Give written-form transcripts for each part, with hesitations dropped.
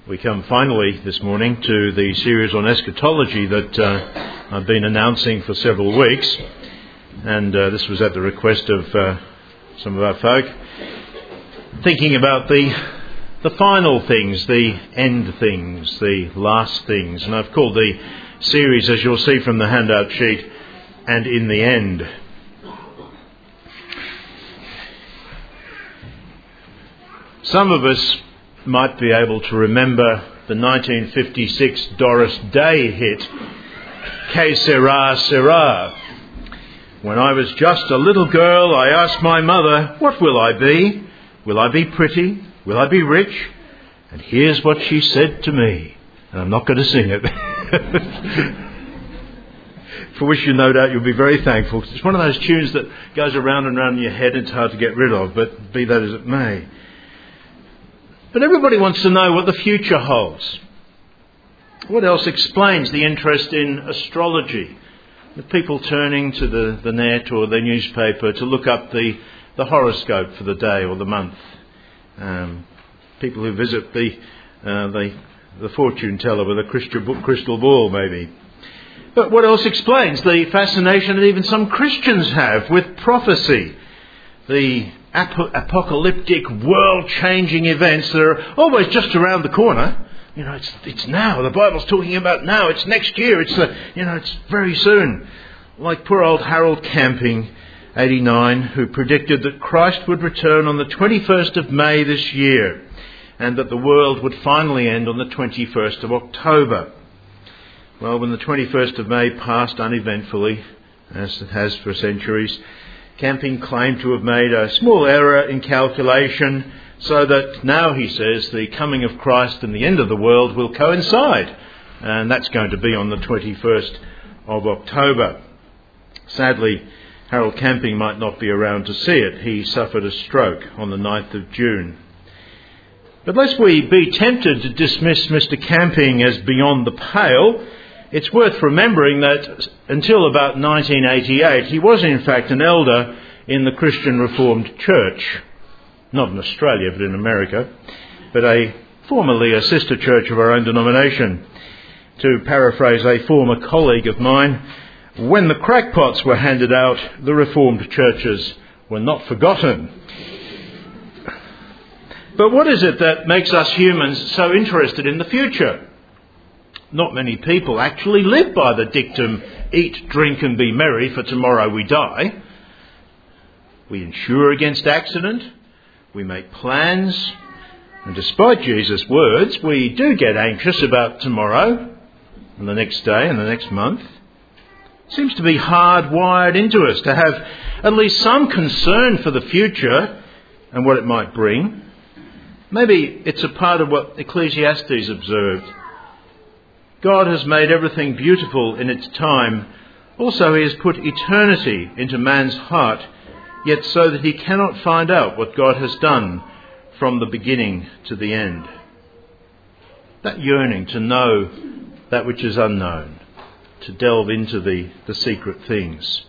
We come finally this morning to the series on eschatology that I've been announcing for several weeks, and this was at the request of some of our folk, thinking about the final things, the end things, the last things. And I've called the series, as you'll see from the handout sheet, "And in the End." Some of us might be able to remember the 1956 Doris Day hit, "Que sera, sera." When I was just a little girl, I asked my mother, "What will I be? Will I be pretty? Will I be rich?" And here's what she said to me. And I'm not going to sing it. For which no doubt you'll be very thankful. It's one of those tunes that goes around and around in your head and it's hard to get rid of, but be that as it may. But everybody wants to know what the future holds. What else explains the interest in astrology? With people turning to the net or the newspaper to look up the horoscope for the day or the month. People who visit the fortune teller with a crystal ball, maybe. But what else explains the fascination that even some Christians have with prophecy? The apocalyptic, world-changing events that are always just around the corner. You know, it's now. The Bible's talking about now. It's next year. It's very soon. Like poor old Harold Camping, 89, who predicted that Christ would return on the 21st of May this year, and that the world would finally end on the 21st of October. Well, when the 21st of May passed uneventfully, as it has for centuries, Camping claimed to have made a small error in calculation, so that now, he says, the coming of Christ and the end of the world will coincide. And that's going to be on the 21st of October. Sadly, Harold Camping might not be around to see it. He suffered a stroke on the 9th of June. But lest we be tempted to dismiss Mr. Camping as beyond the pale, it's worth remembering that until about 1988, he was in fact an elder in the Christian Reformed Church. Not in Australia, but in America. But formerly a sister church of our own denomination. To paraphrase a former colleague of mine, when the crackpots were handed out, the Reformed churches were not forgotten. But what is it that makes us humans so interested in the future? Not many people actually live by the dictum, "Eat, drink and be merry, for tomorrow we die." We insure against accident. We make plans. And despite Jesus' words, we do get anxious about tomorrow and the next day and the next month. It seems to be hardwired into us to have at least some concern for the future and what it might bring. Maybe it's a part of what Ecclesiastes observed. God has made everything beautiful in its time. Also, he has put eternity into man's heart, yet so that he cannot find out what God has done from the beginning to the end. That yearning to know that which is unknown, to delve into the secret things.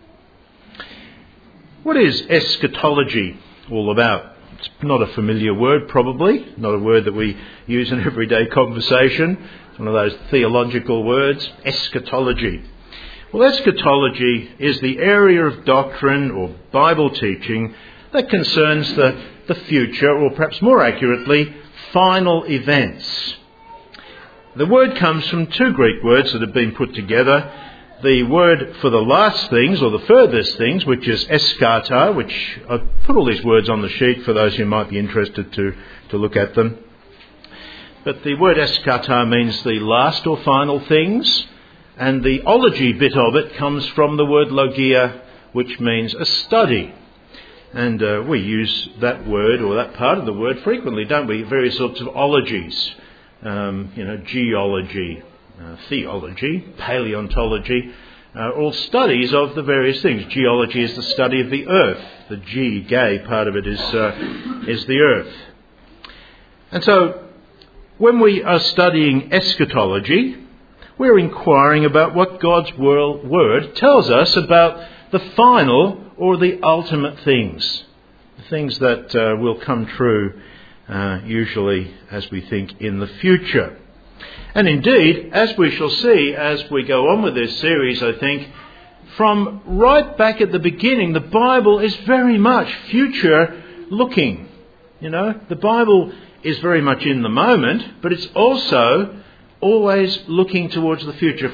What is eschatology all about? It's not a familiar word, probably, not a word that we use in everyday conversation. It's one of those theological words, eschatology. Well, eschatology is the area of doctrine or Bible teaching that concerns the future, or perhaps more accurately, final events. The word comes from two Greek words that have been put together. The word for the last things, or the furthest things, which is eschata, which I've put all these words on the sheet for those who might be interested to look at them. But the word eschata means the last or final things, and the ology bit of it comes from the word logia, which means a study. And we use that word, or that part of the word, frequently, don't we? Various sorts of ologies. Geology, theology, paleontology, all studies of the various things. Geology is the study of the earth. The gay part of it is the earth. And so, when we are studying eschatology, we're inquiring about what God's word tells us about the final or the ultimate things, the things that will come true usually as we think in the future. And indeed, as we shall see as we go on with this series, I think, from right back at the beginning, the Bible is very much future looking. You know, the Bible is very much in the moment, but it's also always looking towards the future.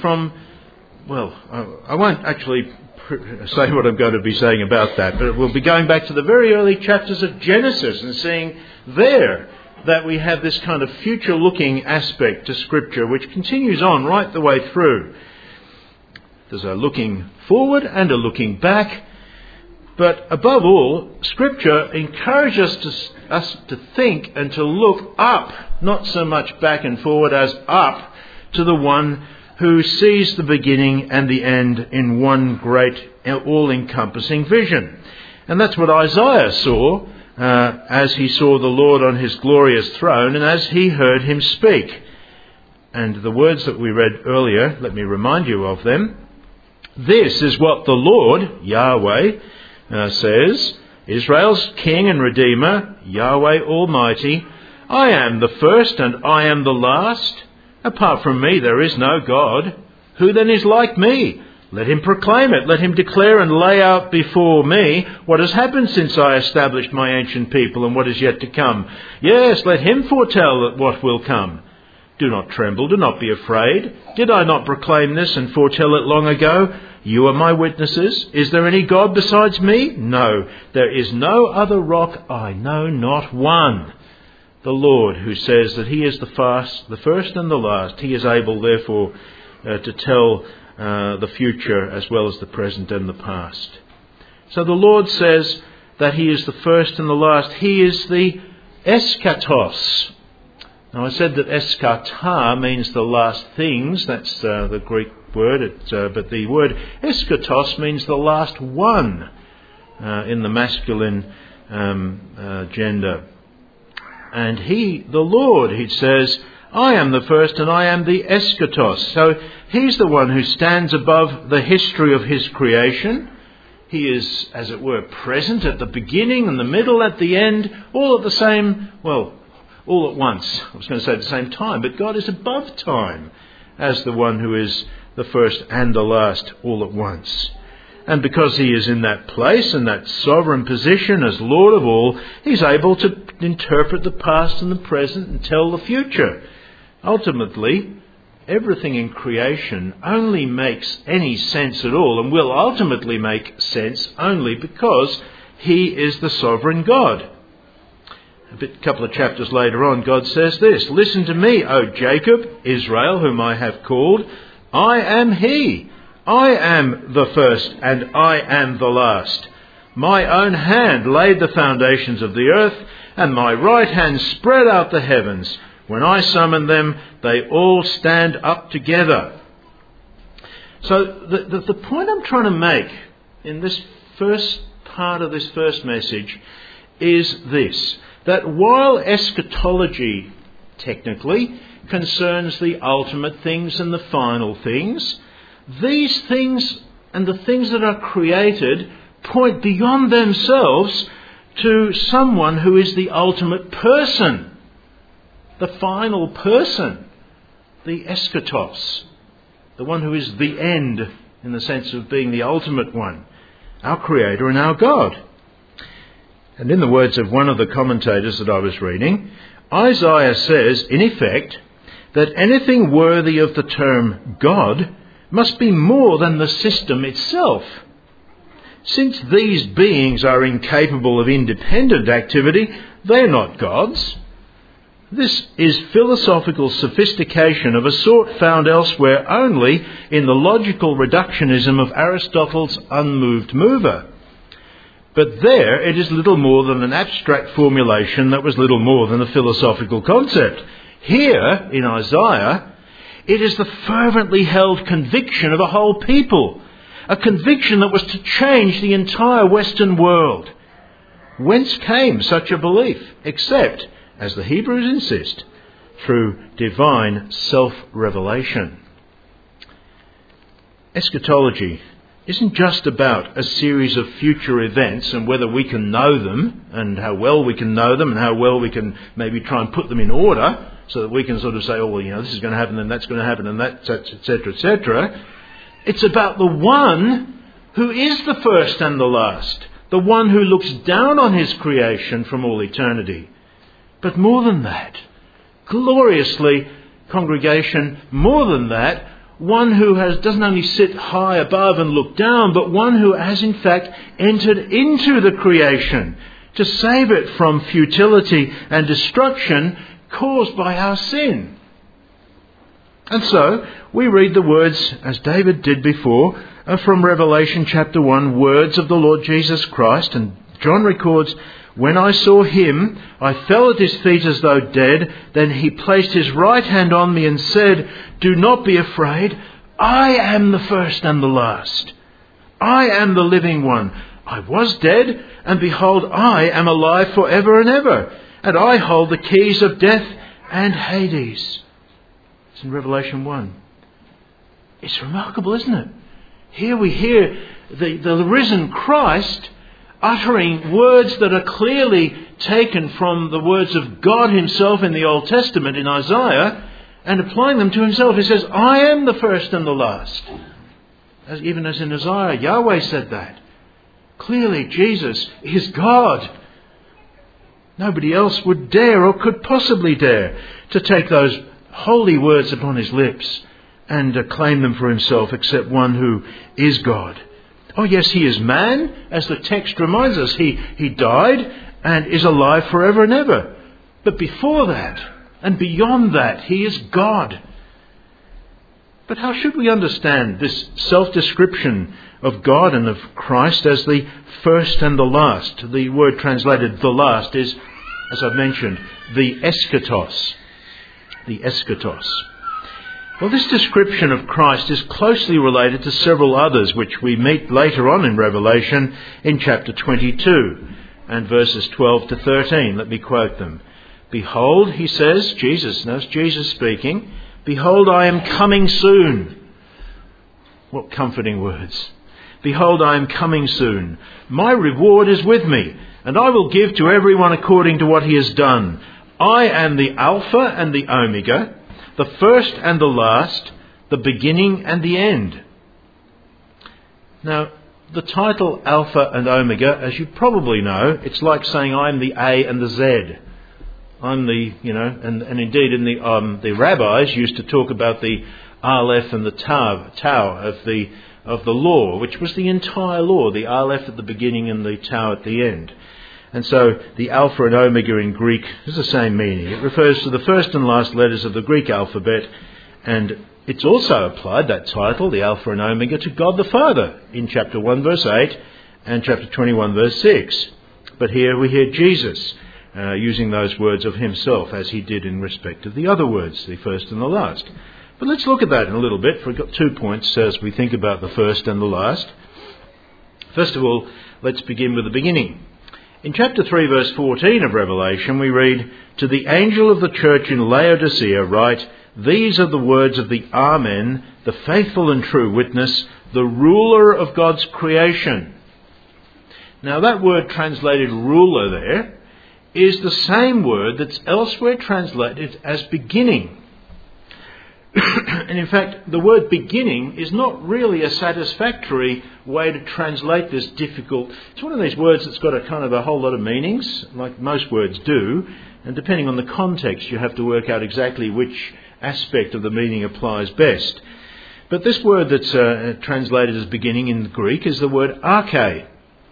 I won't actually say what I'm going to be saying about that, but we'll be going back to the very early chapters of Genesis and seeing there that we have this kind of future-looking aspect to Scripture, which continues on right the way through. There's a looking forward and a looking back, but above all, Scripture encourages us to think and to look up, not so much back and forward as up to the one who sees the beginning and the end in one great, all-encompassing vision. And that's what Isaiah saw as he saw the Lord on his glorious throne and as he heard him speak. And the words that we read earlier, let me remind you of them. This is what the Lord, Yahweh, says, Israel's King and Redeemer, Yahweh Almighty, I am the first and I am the last. Apart from me there is no God. Who then is like me? Let him proclaim it. Let him declare and lay out before me what has happened since I established my ancient people and what is yet to come. Yes, let him foretell what will come. Do not tremble, do not be afraid. Did I not proclaim this and foretell it long ago? You are my witnesses. Is there any God besides me? No, there is no other rock, I know not one. The Lord, who says that he is the first and the last, he is able, therefore, to tell the future as well as the present and the past. So the Lord says that he is the first and the last. He is the eschatos. Now I said that eschata means the last things. That's the Greek word. But the word eschatos means the last one in the masculine gender. And he, the Lord, he says, I am the first and I am the eschatos. So he's the one who stands above the history of his creation. He is, as it were, present at the beginning and the middle, at the end, all at the same, all at once. I was going to say at the same time, but God is above time as the one who is the first and the last all at once. And because he is in that place and that sovereign position as Lord of all, he's able to interpret the past and the present and tell the future. Ultimately, everything in creation only makes any sense at all and will ultimately make sense only because he is the sovereign God. A couple of chapters later on, God says this, Listen to me, O Jacob, Israel, whom I have called. I am he. I am the first and I am the last. My own hand laid the foundations of the earth, and my right hand spread out the heavens. When I summon them, they all stand up together. So the point I'm trying to make in this first part of this first message is this, that while eschatology technically concerns the ultimate things and the final things, these things and the things that are created point beyond themselves to someone who is the ultimate person, the final person, the eschatos, the one who is the end in the sense of being the ultimate one, our Creator and our God. And in the words of one of the commentators that I was reading, Isaiah says, in effect, that anything worthy of the term God must be more than the system itself. Since these beings are incapable of independent activity, they're not gods. This is philosophical sophistication of a sort found elsewhere only in the logical reductionism of Aristotle's unmoved mover. But there it is little more than an abstract formulation that was little more than a philosophical concept. Here, in Isaiah, it is the fervently held conviction of a whole people, a conviction that was to change the entire Western world. Whence came such a belief, except, as the Hebrews insist, through divine self-revelation? Eschatology isn't just about a series of future events and whether we can know them and how well we can know them and how well we can maybe try and put them in order so that we can sort of say, oh, well, this is going to happen and that's going to happen and that, etc., etc. It's about the one who is the first and the last, the one who looks down on his creation from all eternity. But more than that, gloriously, congregation, more than that, one who doesn't only sit high above and look down, but one who has in fact entered into the creation to save it from futility and destruction caused by our sin. And so we read the words, as David did before, from Revelation chapter 1, words of the Lord Jesus Christ. And John records, when I saw him, I fell at his feet as though dead. Then he placed his right hand on me and said, do not be afraid. I am the first and the last. I am the living one. I was dead, and behold, I am alive forever and ever. And I hold the keys of death and Hades. It's in Revelation 1. It's remarkable, isn't it? Here we hear the risen Christ uttering words that are clearly taken from the words of God himself in the Old Testament in Isaiah and applying them to himself. He says, I am the first and the last. Even as in Isaiah, Yahweh said that. Clearly, Jesus is God. Nobody else would dare or could possibly dare to take those holy words upon his lips and claim them for himself except one who is God. Oh yes, he is man, as the text reminds us. He died and is alive forever and ever. But before that and beyond that, he is God. But how should we understand this self-description of God and of Christ as the first and the last? The word translated the last is, as I've mentioned, the eschatos. The eschatos. Well, this description of Christ is closely related to several others which we meet later on in Revelation in chapter 22 and verses 12 to 13. Let me quote them. Behold, he says, Jesus speaking, behold, I am coming soon. What comforting words. Behold, I am coming soon. My reward is with me, and I will give to everyone according to what he has done. I am the Alpha and the Omega, the first and the last, the beginning and the end. Now, the title Alpha and Omega, as you probably know, it's like saying I'm the A and the Z. I'm the, and indeed in the rabbis used to talk about the Aleph and the Tau of the law, which was the entire law, the Aleph at the beginning and the Tau at the end. And so the Alpha and Omega in Greek is the same meaning. It refers to the first and last letters of the Greek alphabet, and it's also applied, that title, the Alpha and Omega, to God the Father in chapter 1 verse 8 and chapter 21 verse 6. But here we hear Jesus using those words of himself as he did in respect of the other words, the first and the last. But let's look at that in a little bit, for we've got 2 points as we think about the first and the last. First of all, let's begin with the beginning. In chapter 3 verse 14 of Revelation we read, to the angel of the church in Laodicea write, these are the words of the Amen, the faithful and true witness, the ruler of God's creation. Now that word translated ruler there is the same word that's elsewhere translated as beginning. And in fact, the word beginning is not really a satisfactory way to translate this difficult. It's one of these words that's got a whole lot of meanings, like most words do, and depending on the context you have to work out exactly which aspect of the meaning applies best. But this word that's translated as beginning in Greek is the word arche.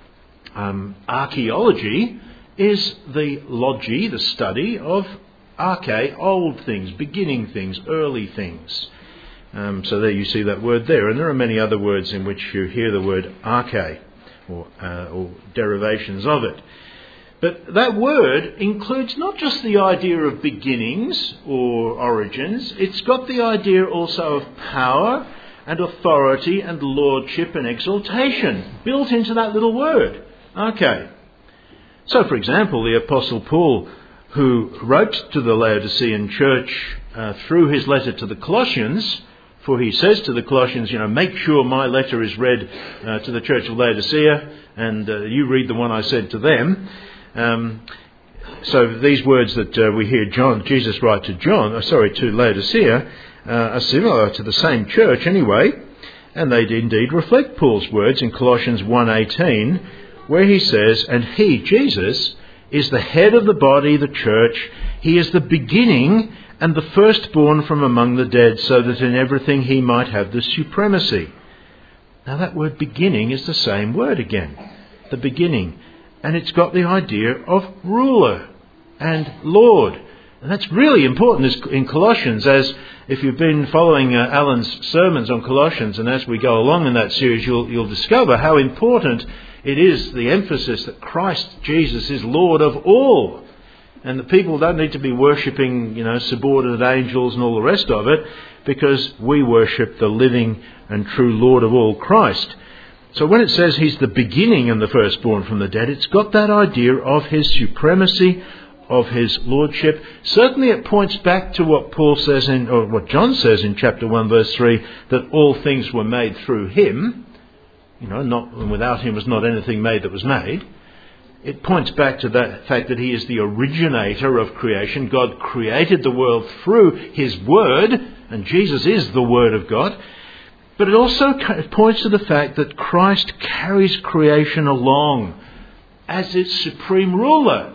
Archaeology is the logy, the study of arche, old things, beginning things, early things. So there you see that word there. And there are many other words in which you hear the word arche, or derivations of it. But that word includes not just the idea of beginnings or origins, it's got the idea also of power and authority and lordship and exaltation built into that little word, arche. So, for example, the Apostle Paul, who wrote to the Laodicean church through his letter to the Colossians, For he says to the Colossians, make sure my letter is read to the church of Laodicea, and you read the one I said to them. So these words that we hear Jesus write to Laodicea, are similar to the same church anyway, and they indeed reflect Paul's words in Colossians 1:18, where he says, "And he, Jesus, is the head of the body, the church. He is the beginning and the firstborn from among the dead, so that in everything he might have the supremacy." Now that word beginning is the same word again, the beginning. And it's got the idea of ruler and Lord. And that's really important in Colossians, as if you've been following Alan's sermons on Colossians, and as we go along in that series, you'll discover how important it is, the emphasis that Christ Jesus is Lord of all. And the people don't need to be worshipping, subordinate angels and all the rest of it, because we worship the living and true Lord of all, Christ. So when it says he's the beginning and the firstborn from the dead, it's got that idea of his supremacy, of his lordship. Certainly it points back to what Paul says or what John says in chapter 1 verse 3, that all things were made through him. And without him was not anything made that was made. It points back to that fact that he is the originator of creation. God created the world through his word, and Jesus is the word of God. But it also points to the fact that Christ carries creation along as its supreme ruler.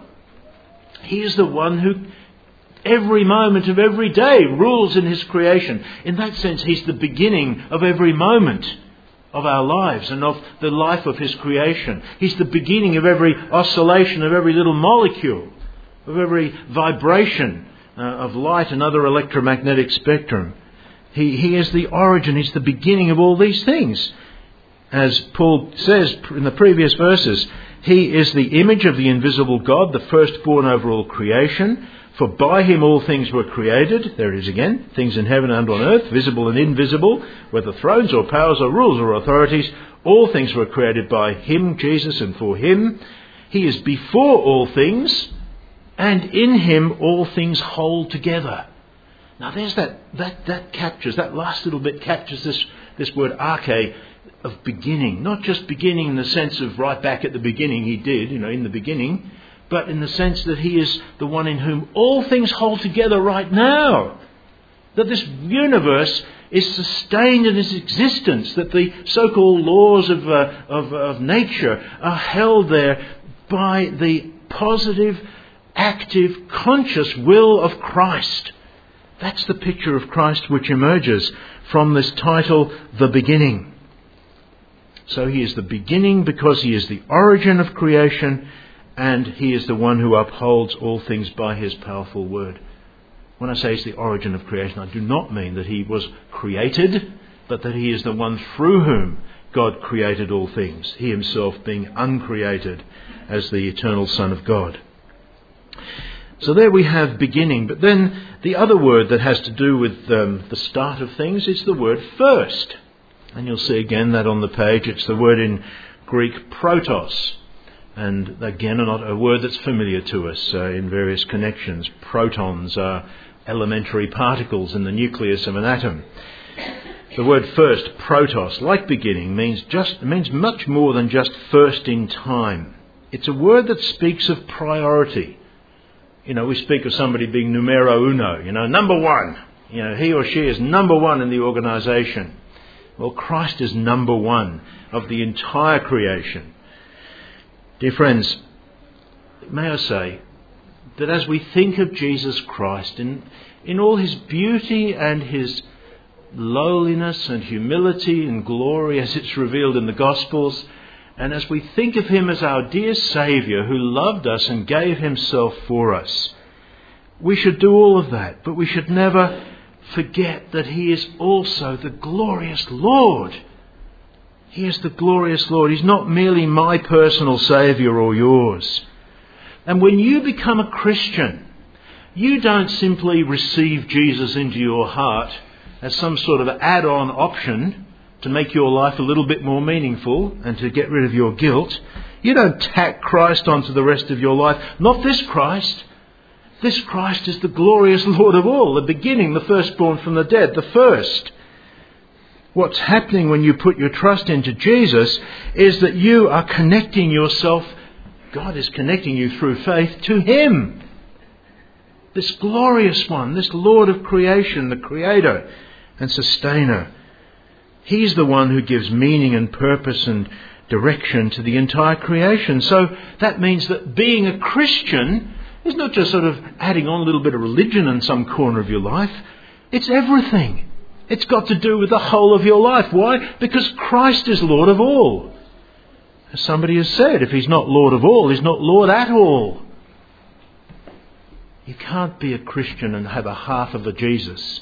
He is the one who every moment of every day rules in his creation. In that sense, he's the beginning of every moment of our lives and of the life of his creation. He's the beginning of every oscillation of every little molecule, of every vibration of light and other electromagnetic spectrum. He is the origin, he's the beginning of all these things. As Paul says in the previous verses, he is the image of the invisible God, the firstborn over all creation. For by him all things were created. There it is again. Things in heaven and on earth, visible and invisible, whether thrones or powers or rules or authorities. All things were created by him, Jesus, and for him. He is before all things, and in him all things hold together. Now there's that captures, that last little bit captures this word arche of beginning. Not just beginning in the sense of right back at the beginning he did, in the beginning, but in the sense that he is the one in whom all things hold together right now. That this universe is sustained in its existence, that the so-called laws of nature are held there by the positive, active, conscious will of Christ. That's the picture of Christ which emerges from this title, the beginning. So he is the beginning because he is the origin of creation, and he is the one who upholds all things by his powerful word. When I say he's the origin of creation, I do not mean that he was created, but that he is the one through whom God created all things, he himself being uncreated as the eternal Son of God. So there we have beginning. But then the other word that has to do with the start of things is the word first. And you'll see again that on the page. It's the word in Greek protos. And again, a word that's familiar to us in various connections. Protons are elementary particles in the nucleus of an atom. The word first, protos, like beginning, means much more than just first in time. It's a word that speaks of priority. We speak of somebody being numero uno, number one. He or she is number one in the organisation. Well, Christ is number one of the entire creation. Dear friends, may I say that as we think of Jesus Christ in all his beauty and his lowliness and humility and glory as it's revealed in the Gospels, and as we think of him as our dear Saviour who loved us and gave himself for us, we should do all of that, but we should never forget that he is also the glorious Lord. He is the glorious Lord. He's not merely my personal Saviour or yours. And when you become a Christian, you don't simply receive Jesus into your heart as some sort of add-on option to make your life a little bit more meaningful and to get rid of your guilt. You don't tack Christ onto the rest of your life. Not this Christ. This Christ is the glorious Lord of all, the beginning, the firstborn from the dead, the first. What's happening when you put your trust into Jesus is that you are connecting yourself, God is connecting you through faith to Him. This glorious one, this Lord of creation, the Creator and Sustainer. He's the one who gives meaning and purpose and direction to the entire creation. So that means that being a Christian is not just sort of adding on a little bit of religion in some corner of your life. It's everything. It's got to do with the whole of your life. Why? Because Christ is Lord of all. As somebody has said, if He's not Lord of all, He's not Lord at all. You can't be a Christian and have a half of a Jesus.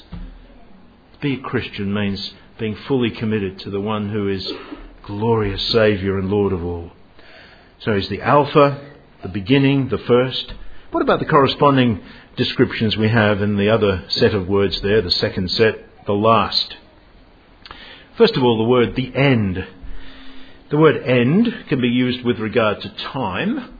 To be a Christian means being fully committed to the one who is glorious Saviour and Lord of all. So He's the Alpha, the beginning, the first. What about the corresponding descriptions we have in the other set of words there, the second set, the last? First of all, the word the end. The word end can be used with regard to time.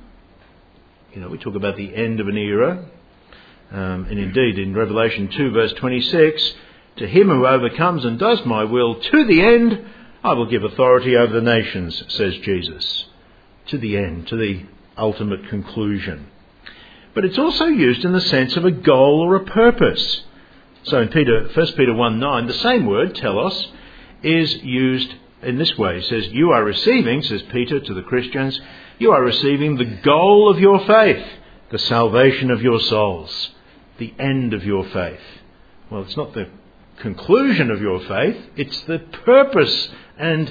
We talk about the end of an era. And indeed, in Revelation 2 verse 26, to him who overcomes and does my will to the end, I will give authority over the nations, says Jesus. To the end, to the ultimate conclusion. But it's also used in the sense of a goal or a purpose. So in 1 Peter 1:9, the same word, telos, is used in this way. It says, you are receiving, says Peter to the Christians, you are receiving the goal of your faith, the salvation of your souls, the end of your faith. Well, it's not the conclusion of your faith, it's the purpose and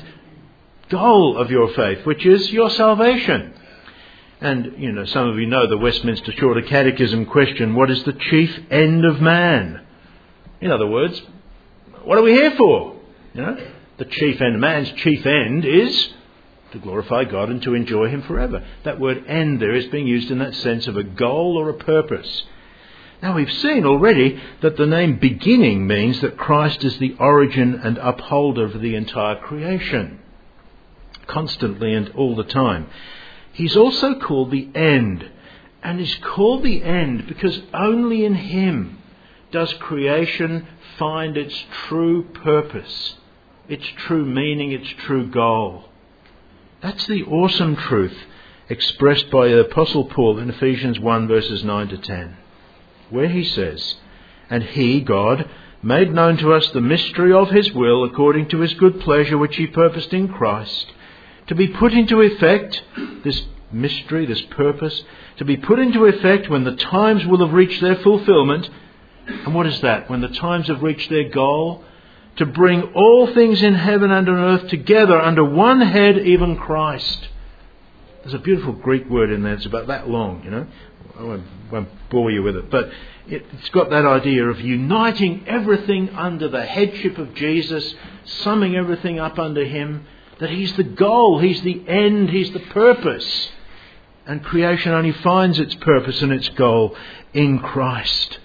goal of your faith, which is your salvation. And, some of you know the Westminster Shorter Catechism question, what is the chief end of man? In other words, what are we here for? The chief end, man's chief end is to glorify God and to enjoy Him forever. That word end there is being used in that sense of a goal or a purpose. Now we've seen already that the name beginning means that Christ is the origin and upholder of the entire creation, constantly and all the time. He's also called the end, and he's called the end because only in Him does creation find its true purpose, its true meaning, its true goal. That's the awesome truth expressed by the Apostle Paul in Ephesians 1 verses 9 to 10. Where he says, and He, God, made known to us the mystery of His will according to His good pleasure which He purposed in Christ, to be put into effect, this mystery, this purpose, to be put into effect when the times will have reached their fulfillment. And what is that? When the times have reached their goal, to bring all things in heaven and on earth together under one head, even Christ. There's a beautiful Greek word in there. It's about that long, I won't bore you with it. But it's got that idea of uniting everything under the headship of Jesus, summing everything up under Him, that He's the goal, He's the end, He's the purpose. And creation only finds its purpose and its goal in Christ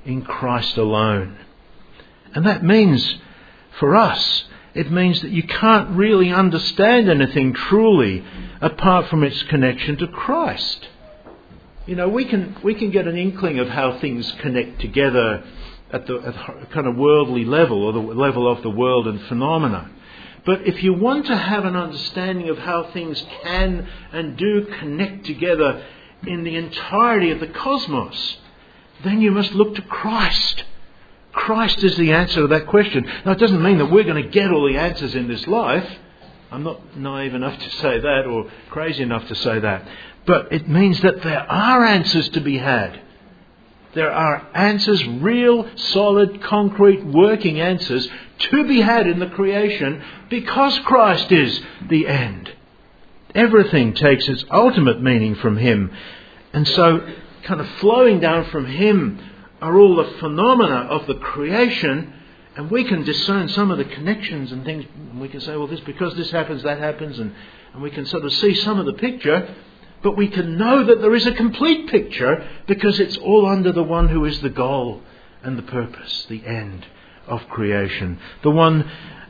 alone. And that means, for us, it means that you can't really understand anything truly apart from its connection to Christ. We can get an inkling of how things connect together at a kind of worldly level, or the level of the world and phenomena. But if you want to have an understanding of how things can and do connect together in the entirety of the cosmos, then you must look to Christ. Christ is the answer to that question. Now, it doesn't mean that we're going to get all the answers in this life. I'm not naive enough to say that, or crazy enough to say that. But it means that there are answers to be had. There are answers, real, solid, concrete, working answers to be had in the creation because Christ is the end. Everything takes its ultimate meaning from Him. And so, kind of flowing down from Him are all the phenomena of the creation, and we can discern some of the connections and things. And we can say, well, because this happens, that happens, and we can sort of see some of the picture. But we can know that there is a complete picture because it's all under the one who is the goal and the purpose, the end of creation. The one,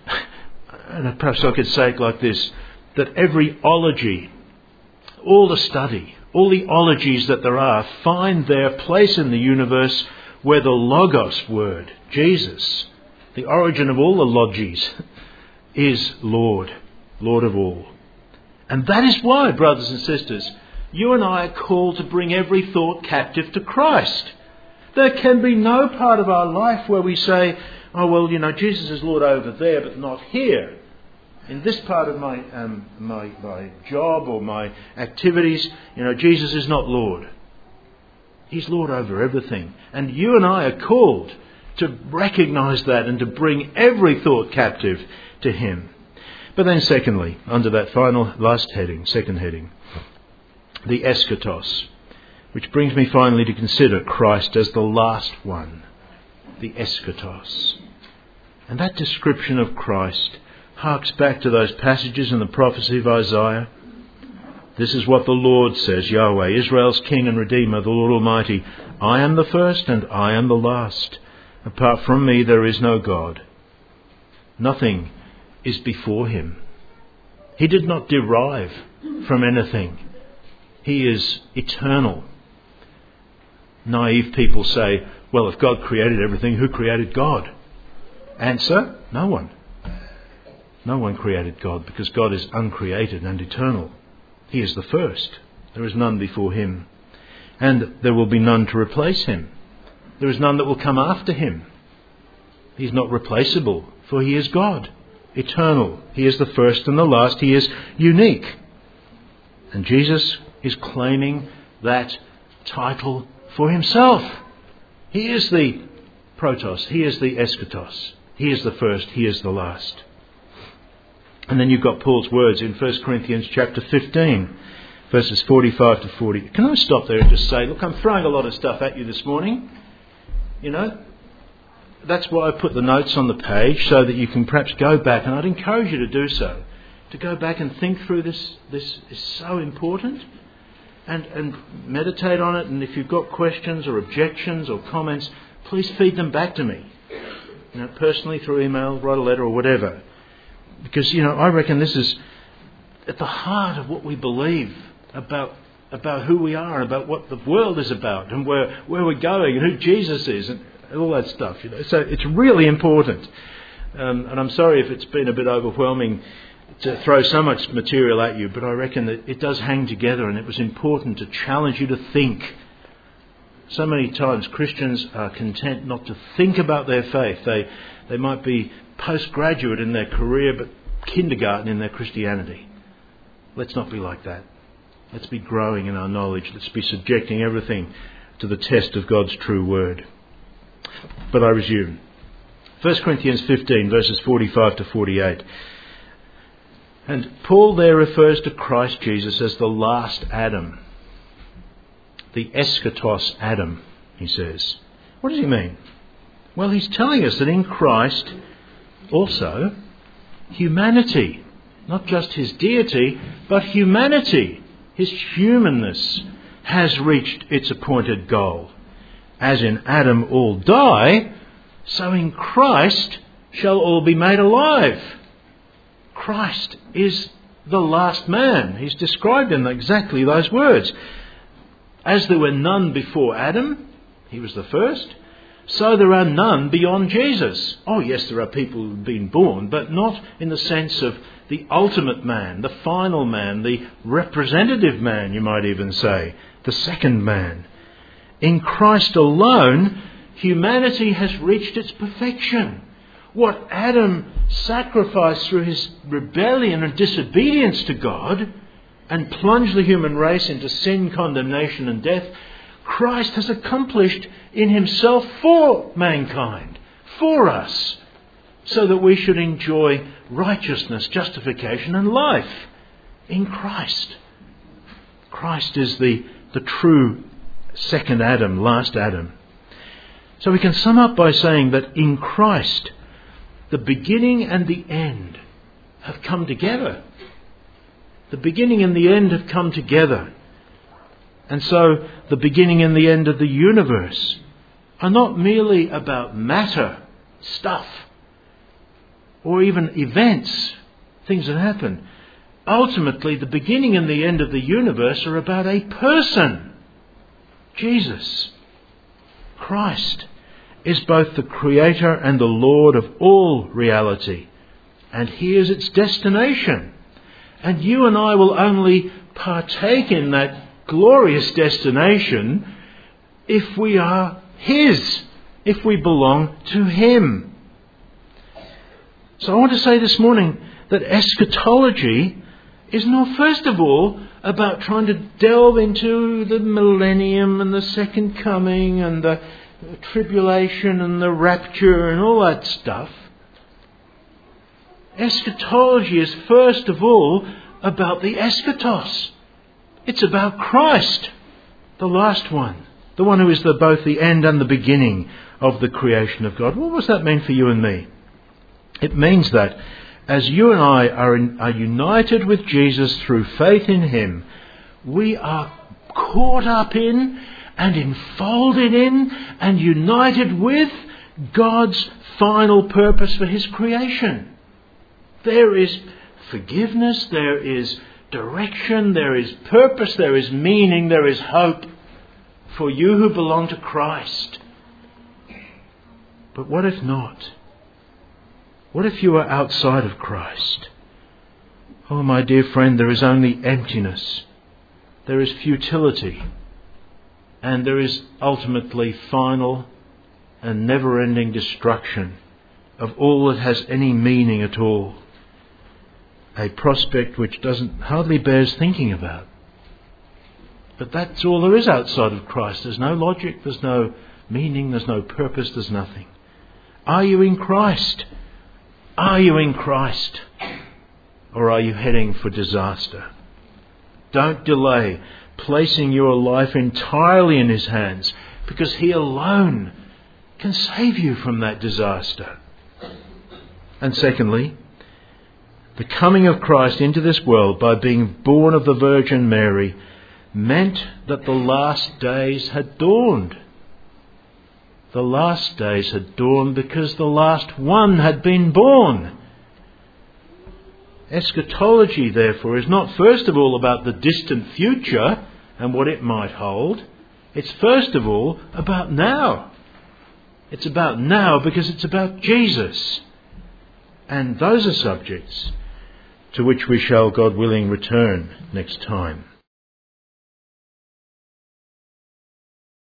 and perhaps I could say it like this, that every ology, all the study, all the ologies that there are, find their place in the universe where the Logos word, Jesus, the origin of all the logies, is Lord, Lord of all. And that is why, brothers and sisters, you and I are called to bring every thought captive to Christ. There can be no part of our life where we say, oh, well, Jesus is Lord over there, but not here. In this part of my job or my activities, Jesus is not Lord. He's Lord over everything. And you and I are called to recognise that and to bring every thought captive to Him. But then secondly, under that second heading, the eschatos, which brings me finally to consider Christ as the last one, the eschatos. And that description of Christ harks back to those passages in the prophecy of Isaiah. This is what the Lord says, Yahweh, Israel's King and Redeemer, the Lord Almighty. I am the first and I am the last. Apart from me there is no God. Nothing is before Him. He did not derive from anything. He is eternal. Naive people say, well, if God created everything, who created God? Answer, no one. No one created God, because God is uncreated and eternal. He is the first. There is none before Him. And there will be none to replace Him. There is none that will come after Him. He is not replaceable, for He is God, eternal. He is the first and the last. He is unique. And Jesus is claiming that title for Himself. He is the protos. He is the eschatos. He is the first. He is the last. And then you've got Paul's words in 1 Corinthians chapter 15, verses 45 to 40. Can I stop there and just say, look, I'm throwing a lot of stuff at you this morning. That's why I put the notes on the page, so that you can perhaps go back, and I'd encourage you to do so, to go back and think through this. This is so important, and meditate on it. And if you've got questions or objections or comments, please feed them back to me, personally through email, write a letter or whatever. Because, I reckon this is at the heart of what we believe about who we are, about what the world is about, and where we're going, and who Jesus is, and all that stuff. So it's really important. And I'm sorry if it's been a bit overwhelming to throw so much material at you, but I reckon that it does hang together, and it was important to challenge you to think. So many times Christians are content not to think about their faith. They might be postgraduate in their career, but kindergarten in their Christianity. Let's not be like that. Let's be growing in our knowledge. Let's be subjecting everything to the test of God's true word. But I resume. 1 Corinthians 15, verses 45 to 48. And Paul there refers to Christ Jesus as the last Adam. The eschatos Adam, he says. What does he mean? Well, he's telling us that in Christ also humanity, not just his deity, but humanity, his humanness, has reached its appointed goal. As in Adam all die, so in Christ shall all be made alive. Christ is the last man. He's described in exactly those words. As there were none before Adam, he was the first, so there are none beyond Jesus. Oh yes, there are people who have been born, but not in the sense of the ultimate man, the final man, the representative man, you might even say, the second man. In Christ alone, humanity has reached its perfection. What Adam sacrificed through his rebellion and disobedience to God and plunged the human race into sin, condemnation and death, Christ has accomplished in himself for mankind, for us, so that we should enjoy righteousness, justification and life in Christ. Christ is the true second Adam, last Adam. So we can sum up by saying that in Christ, the beginning and the end have come together. The beginning and the end have come together. And so the beginning and the end of the universe are not merely about matter, stuff, or even events, things that happen. Ultimately, the beginning and the end of the universe are about a person. Jesus, Christ, is both the Creator and the Lord of all reality and here's its destination. And you and I will only partake in that glorious destination if we are His, if we belong to Him. So I want to say this morning that eschatology is not, first of all, about trying to delve into the millennium and the second coming and the tribulation and the rapture and all that stuff. Eschatology is first of all about the eschatos. It's about Christ, the last one, the one who is both the end and the beginning of the creation of God. What does that mean for you and me? It means that as you and I are united with Jesus through faith in Him, we are caught up in and enfolded in and united with God's final purpose for His creation. There is forgiveness, there is direction, there is purpose, there is meaning, there is hope for you who belong to Christ. But what if not? What if you are outside of Christ? Oh, my dear friend, there is only emptiness. There is futility. And there is ultimately final and never-ending destruction of all that has any meaning at all. A prospect which hardly bears thinking about. But that's all there is outside of Christ. There's no logic, there's no meaning, there's no purpose, there's nothing. Are you in Christ? Are you in Christ? Or are you heading for disaster? Don't delay placing your life entirely in His hands, because He alone can save you from that disaster. And secondly, the coming of Christ into this world by being born of the Virgin Mary meant that the last days had dawned. The last days had dawned because the last one had been born. Eschatology, therefore, is not first of all about the distant future and what it might hold. It's first of all about now. It's about now because it's about Jesus. And those are subjects to which we shall, God willing, return next time.